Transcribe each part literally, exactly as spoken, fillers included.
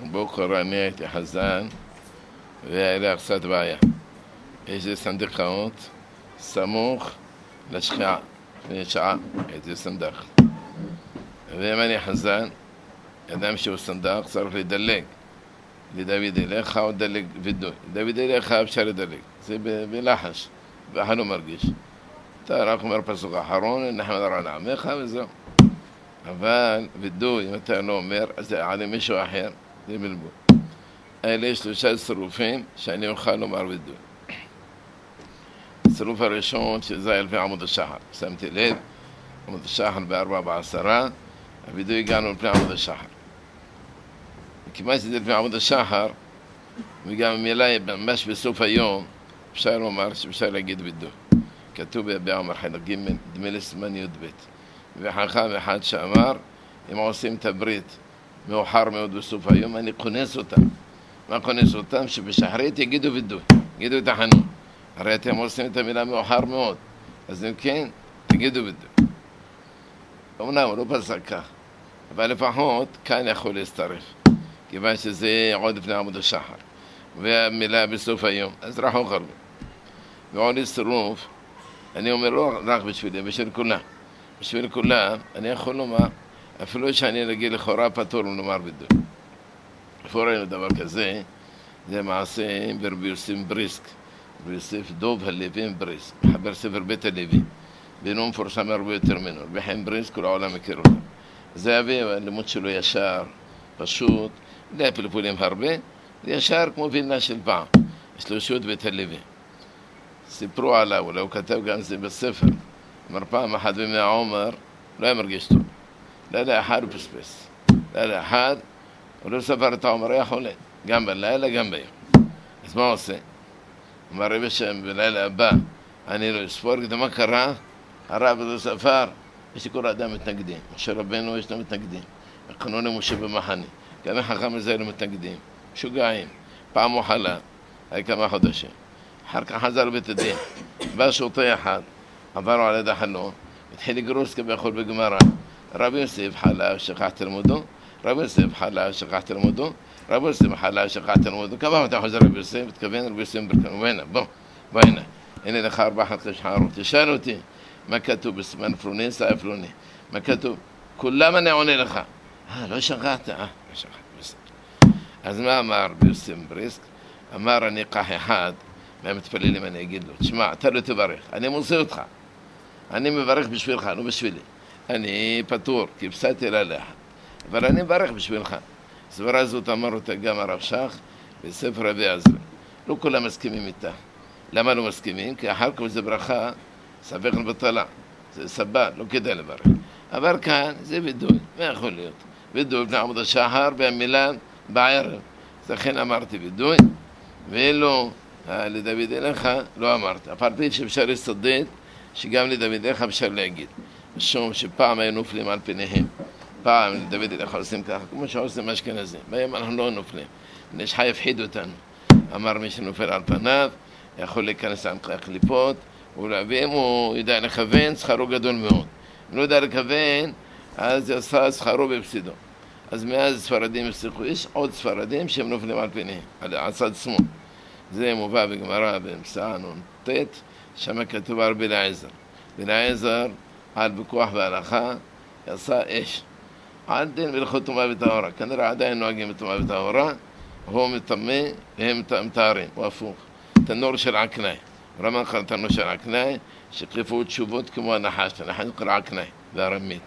בוקר אני הייתי חזן והיה לי קצת בעיה. יש לי סנדקאות סמוך לשקיעה, לפני שעה הייתי סנדק. ואם אני חזן, אדם שהוא סנדק צריך לדלג לדוד אליך או דלג וידוי. דוד אליך אפשר לדלג, זה בלחש, ואחד לא מרגיש. אתה רק אומר פסוק האחרון, נחמד על עמך וזהו. אבל וידוי, אם אתה לא אומר, אז זה על מישהו אחר, זה בלבול. אלה יש שלושה צירופים שאני אוכל לומר וידוי. הצירוף הראשון שזה היה לפי עמוד השחר. שמתי לב, עמוד השחר בארבע בעשרה, הוידוי הגענו לפני עמוד השחר. כיוון שזה לפני עמוד השחר, וגם המילה ממש בסוף היום, אפשר לומר שאפשר להגיד וידוי. כתוב בעמר חלק ג' דמי לסימן י' ב'. וחכם אחד שאמר, אם עושים את הברית מאוחר מאוד בסוף היום, אני כונס אותם. מה כונס אותם? שבשחרית יגידו וידוי, יגידו את החנון. הרי אתם עושים את המילה מאוחר מאוד, אז אם כן, תגידו וידוי. אמנם הוא לא פסק כך, אבל לפחות כאן יכול להסתרף, כיוון שזה עוד לפני עמוד השחר, והמילה בסוף היום, אז רחוק הרבה. ועוד צירוף, אני אומר לא רק בשבילי, בשביל כולם. בשביל כולם, אני יכול לומר, אפילו שאני רגיל לכאורה פטור לומר וידוי. לפור ראינו דבר כזה, זה מעשה ברבי יוסף בריסק, רבי יוסף דוב הלוי בריסק, מחבר ספר בית הלוי, ואינו מפורסם הרבה יותר ממנו, רבי חיים בריסק, כל העולם מכיר אותם. זה אבי, הלימוד שלו ישר, פשוט, לא פלפולים הרבה, זה ישר כמו וילנה של פעם, יש לו שוט בית הלוי. סיפרו עליו, אולי הוא כתב גם זה בספר, אמר פעם אחת בימי העומר, לא היה מרגיש טוב. לילה אחד הוא פספס. לילה אחד, הוא לא ספר את העומר, היה חולה. גם בלילה, גם ביום. אז מה הוא עושה? אמר רבי שם, בלילה הבא, אני לא אספור, כדי מה קרה? הרב לא ספר, יש לכל האדם מתנגדים. משה רבנו יש לו מתנגדים. הקנון למשה במחנה. גם החכם הזה לא מתנגדים. משוגעים. פעם הוא חלה, היה כמה חודשים. אחר כך חזר לבית הדין. בא שוטה אחד, עברו על יד החלון, התחיל לגרוס כביכול בגמרא. רבי יוסף חלה, שכח תלמודו, רבי יוסף חלה, שכח תלמודו, רבי יוסף חלה, שכח תלמודו. כמה אתה חוזר רבי יוסף? מתכוון רבי יוסף ברקנו. והנה, בוא, בוא הנה. הנה לך ארבע חתלי שחרות. תשאל אותי, מה כתוב בסימן פלוני, סעי פלוני? מה כתוב? כולם אני עונה לך. אה, לא שכחת? אה, לא שכחת, בסדר. אז מה אמר רבי יוסף בריסק? אמר אני קח אחד, מהמתפללים אני אגיד לו, תשמע, אתה לא תברך, אני מוצא אותך. אני מברך בשבילך, לא בשבילי. אני פטור, כי הפסדתי לה לאחד. אבל אני מברך בשבילך. סברה זאת אמר אותה גם הרב שך בספר רבי עזרא. לא כולם מסכימים איתה. למה לא מסכימים? כי אחר כך זה ברכה, סבך לבטלה. זה סבא, לא כדאי לברך. אבל כאן זה וידוי, מה יכול להיות? וידוי בני עמוד השחר והמילה בערב. לכן אמרתי וידוי, ואילו לדוד אליך לא אמרת. הפרטי שאפשר לסדד, שגם לדוד אליך אפשר להגיד. משום שפעם היו נופלים על פניהם. פעם לדוד אליך עושים ככה, כמו שעושים אשכנזים. ביום אנחנו לא נופלים. נשחי הפחיד אותנו. אמר מי שנופל על פניו, יכול להיכנס עם קליפות, ואם הוא יודע לכוון, שכרו גדול מאוד. אם לא יודע לכוון, אז עשה שכרו בפסידו. אז מאז ספרדים הפסיכו, יש עוד ספרדים שהם נופלים על פניהם, על הצד שמאל. זה מובא בגמרא במסעה נ"ט, שם כתוב על בן עזר. בן עזר על בכוח והלכה יעשה אש. עד דין בהלכות טומאה וטהרה. כנראה עדיין נוהגים בטומאה וטהרה, הוא מטמא והם מטהרים, הוא הפוך. תנור של עקנאי. רמן קרא תנור של עקנאי, שחליפו תשובות כמו הנחש, הנחש נקרא עקנאי והרמית.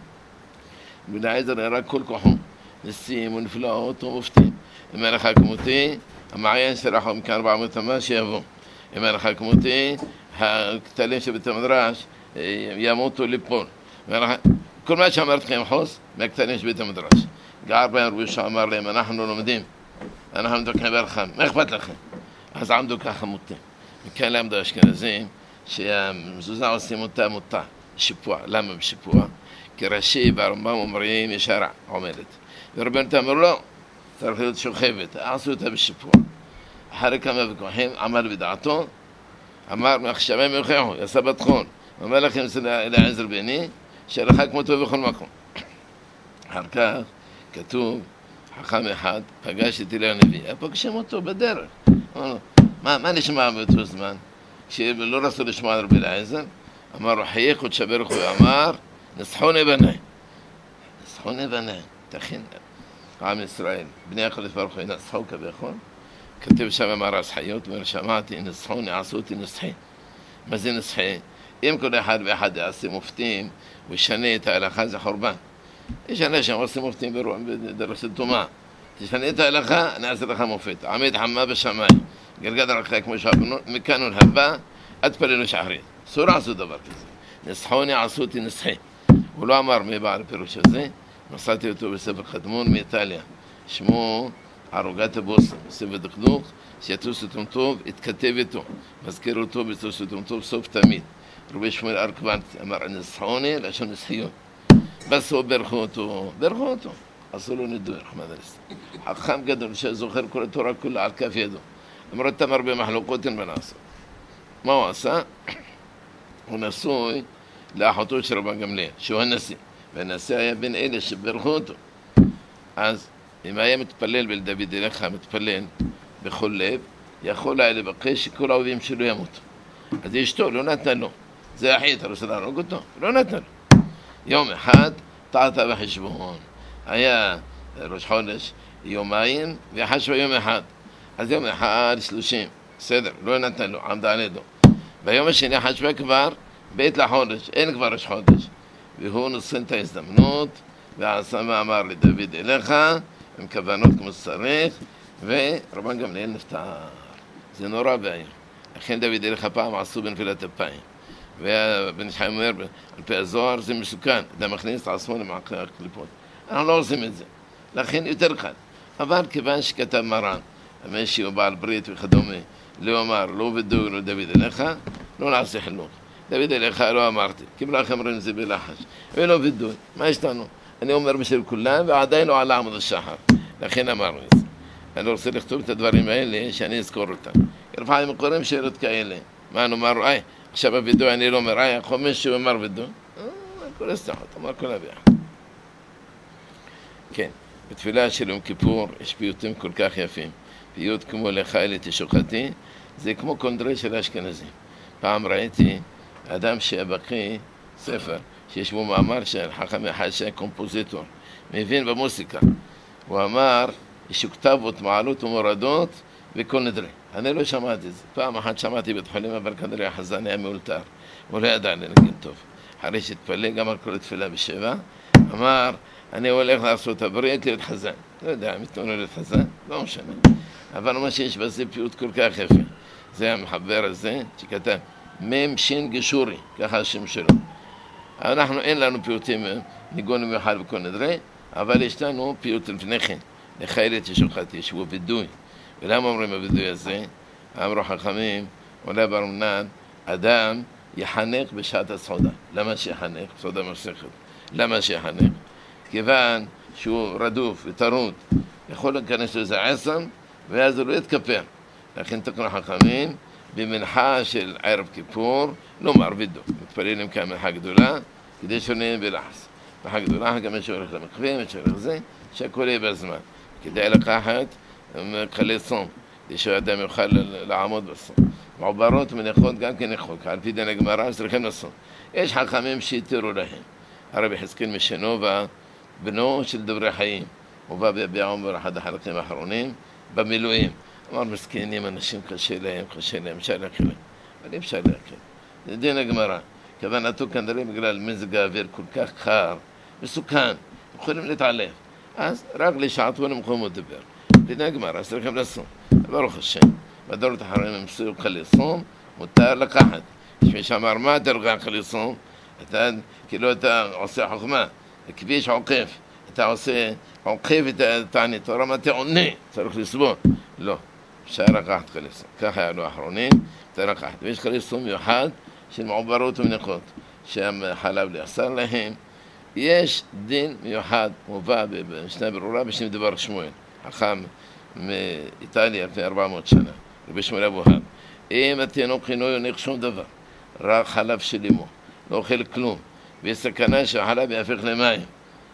בן עזר הראה כל כוחו, ניסים ונפלאות ומופתים. אם אין לך כמותי, המעיין שלחו מכאן ארבע מאות אמה שיבוא. אם אין לך כמותי, הכתלים שבית המדרש ימותו ליפול. כל מה שאמרת לכם חוס, מהכתלים שבית המדרש. גער בהם רבי יהושע אמר להם, אנחנו לומדים, אנחנו מדוקים ברכם, מה אכפת לכם? אז עמדו ככה מוטים. מכאן לעמדו אשכנזים, שהמזוזה עושים אותה מוטה, שיפוע. למה בשיפוע? כי רש"י והרמב"ם אומרים ישרה, עומדת. ורבנו אמרו לא, צריך להיות שוכבת, עשו אותה בשיפוע. אחרי כמה וכוחים עמד בדעתו, אמר מחשבים יוכיחו, יעשה בתחון. אומר לכם לעזר בני, שלך כמותו בכל מקום. אחר כך כתוב, חכם אחד פגש את אליהו הנביא, היה פגשם אותו בדרך. אמר לו, מה, מה נשמע באותו זמן? כשלא רצו לשמוע על רבי אליעזר, אמר לו, חייך ותשברך הוא, אמר, נסחוני בני. נסחוני בני, תכין, עם ישראל, בני הקדוש ברוך הוא ינצחו כביכול. כתב שם המהר"ש חיות, אומר, שמעתי, נסחוני, עשו אותי נסחי. מה זה נסחי? אם כל אחד ואחד יעשה מופתים, וישנה את ההלכה, זה חורבן. יש אנשים עושים מופתים בדרך של טומאה. תשנה את ההלכה, אני אעשה לך מופת. עמד חמה בשמיים, גלגל דרכך כמו שאמרנו, מכאן ולהבא, אתפללו שחרית. אסור לעשות דבר כזה. נסחוני עשו אותי נסחי. הוא לא אמר מי בעל הפירוש הזה, מצאתי אותו בספר קדמון מאיטליה. שמו ערוגת הבוסם, בספר דקדוק, שיטוס אותם טוב, התכתב איתו. מזכיר אותו ביטוס אותם טוב, סוף תמיד. רבי שמואל ארקוונטי אמר, נסחוני, לשון נסחיון. בסוף ברכו אותו, ברכו אותו. עשו לו נדוי, רחמנא ליצלן. חכם גדול שזוכר כל התורה כולה על כף ידו. למרות תמר במחלוקות אין מה לעשות. מה הוא עשה? הוא נשוי לאחותו של רבן גמליאל, שהוא הנשיא. והנשיא היה בין אלה שברכו אותו. אז אם היה מתפלל ולדוד אליך מתפלל בכל לב, יכול היה לבקש שכל האוהבים שלו ימותו. אז אשתו לא נתן לו. זה אחי, אתה רוצה להרוג אותו? לא נתן לו. יום אחד טעתה בחשבון. היה ראש חודש יומיים וחשבה יום אחד. אז יום אחד שלושים. בסדר, לא נתן לו, עמדה על ידו. ביום השני חשבה כבר בית לחודש, אין כבר ראש חודש. והוא נוסן את ההזדמנות ועשה מאמר לדוד אליך עם כוונות כמו שצריך, ורבן גמליאל נפטר. זה נורא ואיום. לכן דוד אליך פעם עשו בנפילת אפיים. ובן איש חי אומר, על פי הזוהר זה מסוכן, אתה מכניס את עצמו למעקה הקליפות. אנחנו לא עושים את זה, לכן יותר קל. אבל כיוון שכתב מרן, המשי הוא בעל ברית וכדומה, לא אמר, לא ודאו, לא דוד אליך, לא נעשה חילוק. דוד אליך לא אמרתי, קיבלה לכם רואים זה בלחש, ולא ודאו, מה יש לנו? אני אומר בשביל כולם, ועדיין לא עלה עמוד השחר, לכן אמרנו את זה. אני רוצה לכתוב את הדברים האלה, שאני אזכור אותם. לפעמים קוראים שאלות כאלה, מה נאמר, איי, עכשיו הוידאו אני לא אומר, איי, חומש שהוא אמר וידאו, כל הסתחות, אמר כל הביחד. כן, בתפילה של יום כיפור יש פיוטים כל כך יפים. פיוט כמו לך אלי תשוחתי, זה כמו קונדרי של האשכנזים. פעם ראיתי אדם שבקי ספר, שיש בו מאמר של חכם אחד שהיה קומפוזיטור, מבין במוסיקה. הוא אמר, יש כתבות מעלות ומורדות וכל נדרי. אני לא שמעתי את זה. פעם אחת שמעתי בית חולים, אבל כנראה החזן היה מאולתר. הוא לא ידע לנגן טוב. אחרי שהתפלא, גם על כל התפילה בשבע, אמר, אני הולך לארצות הברית להיות חזן. לא יודע, מתנון להיות חזן, לא משנה. אבל מה שיש בזה פיוט כל כך יפה. זה המחבר הזה שכתב, מם שין גשורי, ככה השם שלו. אנחנו, אין לנו פיוטים ניגון במיוחד וכל נדרי, אבל יש לנו פיוט לפני כן. לך אלי תשוחתי, שהוא וידוי. ולמה אומרים הוידוי הזה? אמרו חכמים, עולה ברמנן, אדם יחנך בשעת הסעודה. למה שיחנך? סעודה מסכת. למה שיחנך? כיוון שהוא רדוף וטרוד, יכול להיכנס לזה עשם, ואז הוא לא יתכפר. לכן תקנו חכמים, במנחה של ערב כיפור, לא מערבידו. מתפללים כאן מנחה גדולה, כדי שנהיה בלחץ. מנחה גדולה, גם יש שהולך למקווים, יש שהולך לזה, שהכל יהיה בזמן. כדאי לקחת קלי צום, כדי שהאדם יוכל לעמוד בצום. מעוברות ומניחות גם כן נחוק, על פי דין הגמרא, צריכים לצום. יש חכמים שיתרו להם. הרבי חזקאל משנובה, בנו של דברי חיים, הוא בא ביביע עומר אחד החלקים האחרונים, במילואים. אמר, מסכנים, אנשים קשה להם, קשה להם, אפשר להקל להם. אבל אי אפשר להקל. זה דין הגמרא. כוונתו כנראה בגלל מזג האוויר כל כך קר, מסוכן, יכולים להתעלף. אז רק לשעתו למקום לדבר. דין הגמרא, אז צריכים לצום. ברוך השם, בדורות אחרים הם סוג חליצום, מותר לקחת. יש מי שאמר, מה אתה לוקח חליצום? אתה, כאילו אתה עושה חוכמה, כביש עוקף, אתה עושה, עוקף את התענית, תורה מה אתה עונה, צריך לסבול. לא, אפשר לקחת חליצום. ככה היה לו האחרונים, אתה לקחת. ויש חליצום מיוחד של מעוברות ומניחות, שהחלב נאסר להם. יש דין מיוחד מובא במשנה ברורה בשם דבר שמואל, חכם מאיטליה לפני ארבע מאות שנה, רבי שמואל אבוהב. אם התינוק אינו יונק שום דבר, רק חלב של אמו, לא אוכל כלום, ויש סכנה שהחלב יהפך למים,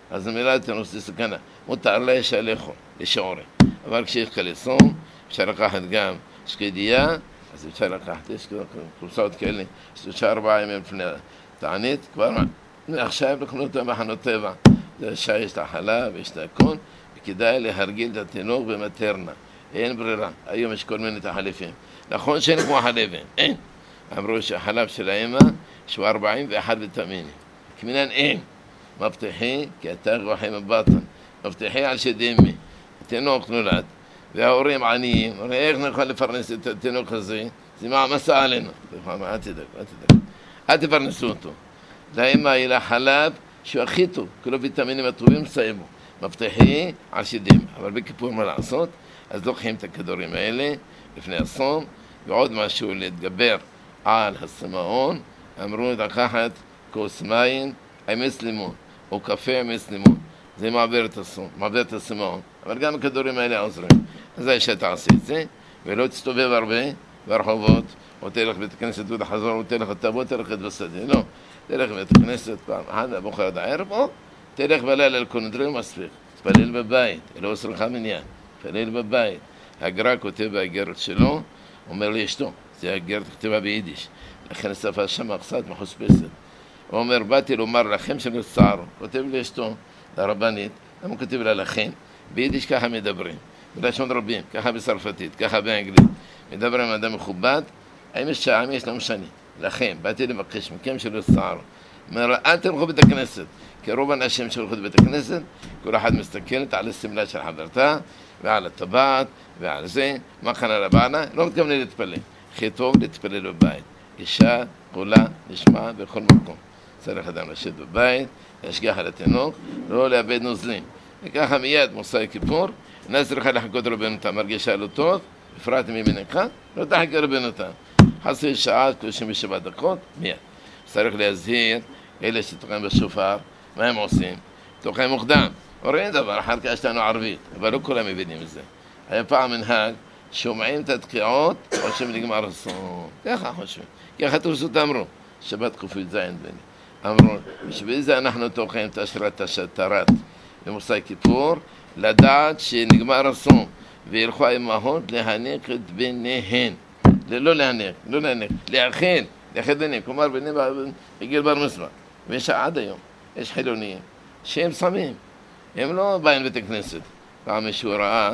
אז המילה תנוס זה סכנה. מותר להשלחו, לשעורי. אבל כשיש קליסון, אפשר לקחת גם שקדייה, אז אפשר לקחת, יש קורסאות כאלה, שלושה ארבעה ימים לפני תענית, כבר עכשיו לקנות אותה מחנות טבע. זה שיש את החלב, יש את הכל, וכדאי להרגיל את התינוק במטרנה. אין ברירה, היום יש כל מיני תחליפים. נכון שאין כמו חלבים, אין. אמרו שהחלב של האמא שהוא ארבעים ואחת ויטמינים. כמינן אין. מבטיחי, כי אתה רוחם הבטן. מבטיחי על שדמי. התינוק נולד, וההורים עניים. אומרים, איך נוכל לפרנס את התינוק הזה? זה מעמסה עלינו. אל תדאג, אל תדאג. אל תפרנסו אותו. לאמא יהיה לה חלב שהוא הכי טוב. כל הוויטמינים הטובים סיימו. מבטיחי על שדמי. אבל בכיפור מה לעשות? אז לוקחים את הכדורים האלה לפני הסום, ועוד משהו להתגבר על הסמאון, אמרו לקחת כוס מים, אמס לימון, או קפה אמס לימון. זה מעביר את הסום, מעביר את הסמאון. אבל גם הכדורים האלה עוזרים. אז זה שתעשי את זה, ולא תסתובב הרבה ברחובות, או תלך בית הכנסת ותחזור, או תלך תבוא, תלך בשדה. לא, תלך בית הכנסת פעם אחת, בבוקר עד הערב, או תלך בלילה לקונדרים מספיק. תפלל בבית, אלו עשרך מניין. תפלל בבית. הגר"א כותב באיגרת שלו, אומר לאשתו, זה האיגרת כתבה ביידיש, לכן השפה שם קצת מחוספסת. הוא אומר, באתי לומר לכם שנצטערו, כותב לאשתו, לרבנית, למה כותב לה לכם? ביידיש ככה מדברים, בלשון רבים, ככה בצרפתית, ככה באנגלית, מדברים עם אדם מכובד, האם יש שעה, האם יש לא משנה, לכם, באתי לבקש מכם שנצטערו. אומר, אל תלכו בית הכנסת, כי רוב האנשים שהולכו בבית הכנסת, כל אחד מסתכלת על הסמלה של חברתה, ועל הטבעת, ועל זה, מה כאן על הבענה, לא מתכוונים להתפלל. הכי טוב להתפלל בבית. אישה, חולה, נשמע בכל מקום. צריך אדם לשבת בבית, להשגיח על התינוק, לא לאבד נוזלים. וככה מיד, מוסאי כיפור, אינה צריכה לחכות רבנותה, מרגישה לא טוב, בפרט ממנך, לא תחכה רבנותה. חצי שעה, שלושים ושבע דקות, מיד. צריך להזהיר, אלה שתוקעים בשופר, מה הם עושים? תוקעים מוקדם. אומרים דבר, אחר כך יש לנו ערבית, אבל לא כולם מבינים את זה. היה פעם מנהג, שומעים את התקיעות, או שנגמר הסום. ככה חושבים. ככה תפסות אמרו, שבת קופית זין בני. אמרו, בשביל זה אנחנו תוקעים את אשרת השטרת במוסאי כיפור, לדעת שנגמר הסום, וילכו האמהות להניק את בניהן. לא להניק, לא להניק, להכין, להכין בניהן. כלומר, בני בגיל בר מצווה. ויש עד היום, יש חילוניים, שהם שמים. הם לא באים לבית הכנסת. פעם מישהו ראה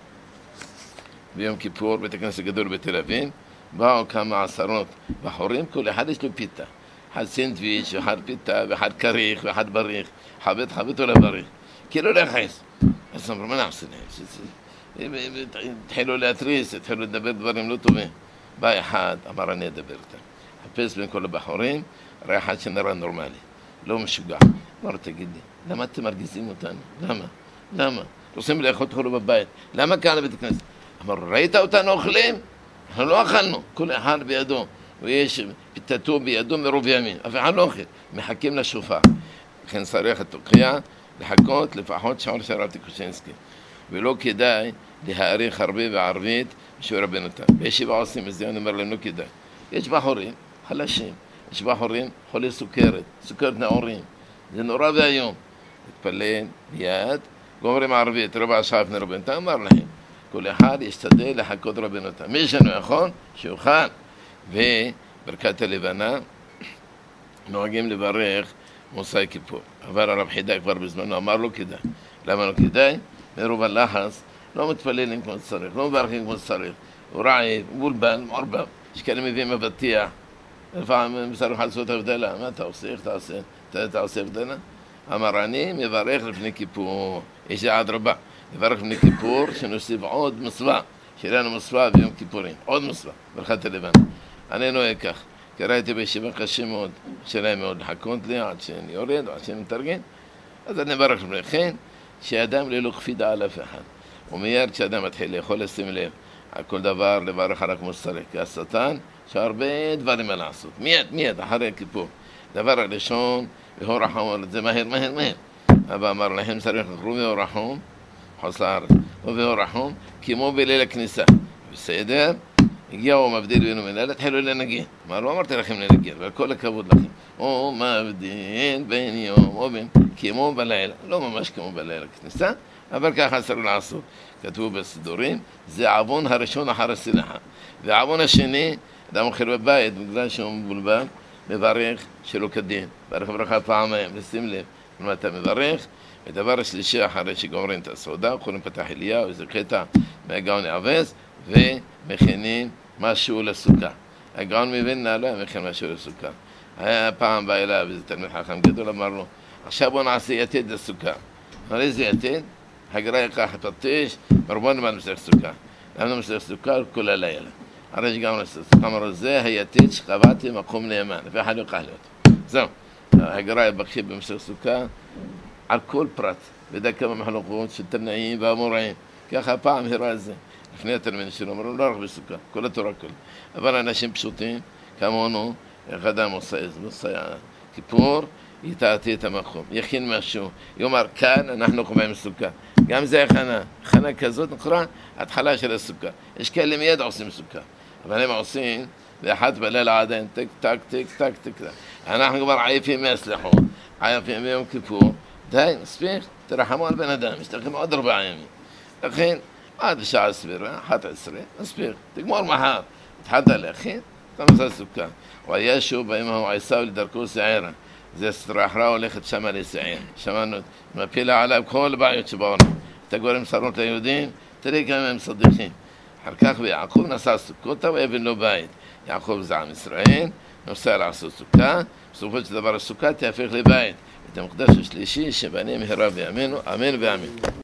ביום כיפור, בית הכנסת גדול בתל אביב, באו כמה עשרות בחורים, כל אחד יש לו פיתה. אחד סנדוויץ', ואחד פיתה, ואחד כריך, ואחד בריך. חבט, חבט עולה בריך. כאילו להכניס. אז אמרו, מה נעשה להם? התחילו להתריס, התחילו לדבר דברים לא טובים. בא אחד, אמר אני אדבר איתם. חפש בין כל הבחורים, ראה אחד שנראה נורמלי, לא משוגע. אמר, תגיד לי, למה אתם מרגיזים אותנו? למה? למה? רוצים לאכול תאכלו בבית. למה כאן לבית הכנסת? אמר, ראית אותנו אוכלים? אנחנו לא אכלנו. כל אחד בידו. ויש פיתתו בידו מרוב ימים. אף אחד לא אוכל. מחכים לשופר. לכן צריך התוקיה לחכות לפחות שעור של רב קושינסקי. ולא כדאי להאריך הרבה בערבית בשביל רבנותם. בישיבה עושים את זה, אני אומר להם, לא כדאי. יש בחורים חלשים. יש בחורים חולי סוכרת, סוכרת נעורים. זה נורא והיום. התפלל מיד, גומרים ערבית, רבע שעה לפני רבנותם, אמר להם, כל אחד ישתדל לחכות רבנותם. מי שאינו יכול, שיוכל. וברכת הלבנה נוהגים לברך מוסאי כיפור. אבל הרב חידה כבר בזמנו אמר לו כדאי. למה לא כדאי? מרוב הלחץ, לא מתפללים כמו שצריך, לא מברכים כמו שצריך. הוא רעב, בולבן, מעורבב. יש כאלה מביאים מבטיח. לפעמים צריך לעשות הבדלה. מה אתה עושה? איך אתה עושה? אתה עושה הבדלה? אמר אני מברך לפני כיפור. יש זה עד רבה. מברך לפני כיפור שנוסיף עוד מצווה. שיהיה לנו מצווה ביום כיפורים. עוד מצווה. ברכת הלבנה. אני נוהג כך. כי ראיתי בישיבה קשה מאוד. שלהם מאוד לחכות לי עד שאני יורד או עד שאני מתארגן. אז אני מברך לפני כן. שאדם ללא קפידה על אף אחד. ומיד כשאדם מתחיל לאכול לשים לב על כל דבר לברך רק כמו שצריך. כי השטן שהרבה דברים מה לעשות. מיד, מיד, אחרי כיפור. דבר הראשון, והוא רחום, זה מהר, מהר, מהר. אבא אמר להם, צריך לקרוא והוא רחום, חוץ לארץ. והוא רחום, כמו בליל הכניסה. בסדר? הגיעו מבדיל בינו ובין, התחילו לנגן. אמר, לא אמרתי לכם לנגן, אבל כל הכבוד לכם. או מבדיל בין יום או בין, כמו בלילה, לא ממש כמו בלילה כניסה, אבל ככה צריך לעשות. כתבו בסידורים, זה עוון הראשון אחר הסליחה. והעוון השני, אדם אוכל בבית, בגלל שהוא מבולבל, מברך שלא כדין. מברך ברכה פעמיים, לשים לב, למה אתה מברך. ודבר השלישי, אחרי שגומרים את הסעודה, יכולים פתח אליהו, איזה קטע מהגאון יעבס, ומכינים משהו לסוכה. הגאון מווילנה לא היה מכין משהו לסוכה. היה פעם בא אליו, איזה תלמיד חכם גדול, אמר לו, עכשיו בוא נעשה יתד לסוכה. אמר, איזה יתד? הגרא יקח פטיש, ורבון נמד מסך סוכה. למה מסך סוכה? כל הלילה. הרי שגם מסך סוכה, אמר לו, זה היתד שקבעתי מקום נאמן, ואחד לא ייקח לי אותו. זהו. הגרא בקיא במסך סוכה, על כל פרט, וידע כמה מחלוקות של תנאים ואמוראים. ככה פעם הראה את זה. לפני התלמיד שלו, אמרו, לא רק בסוכה, כל התורה כולה. אבל אנשים פשוטים, כמונו, איך אדם עושה כיפור, יתעתי את המקום, יכין משהו, יאמר, כאן אנחנו קובעים סוכה. גם זה הכנה, הכנה כזאת נקרא, התחלה של הסוכה. יש כאלה מיד עושים סוכה, אבל הם עושים, ואחת בלילה עדיין, טק, טק, טק, טק, טק, טק. אנחנו כבר עייפים מהסליחות, עייפים ביום כיפור, די, מספיק, תרחמו על בן אדם, יש לכם עוד ארבעה ימים. לכן, עד שעה סבירה, אחת עשרה, מספיק, תגמור מחר, התחלת להכין, אתה מסע סוכה. וישו באמהו עשיו לדרכו שערה. זה סטרחרה הולכת שמה לסעיר. שמענו, מפילה עליו כל הבעיות שבעולם. אתה גורם שרות ליהודים, תראי כמה הם צדיקים. אחר כך ויעקב נסע סוכותה ויבן לו בית. יעקב זה עם ישראל, נוסע לעשות סוכה, בסופו של דבר הסוכה תהפך לבית. את המקדש השלישי שבנה מהרה בימינו, אמן ואמן.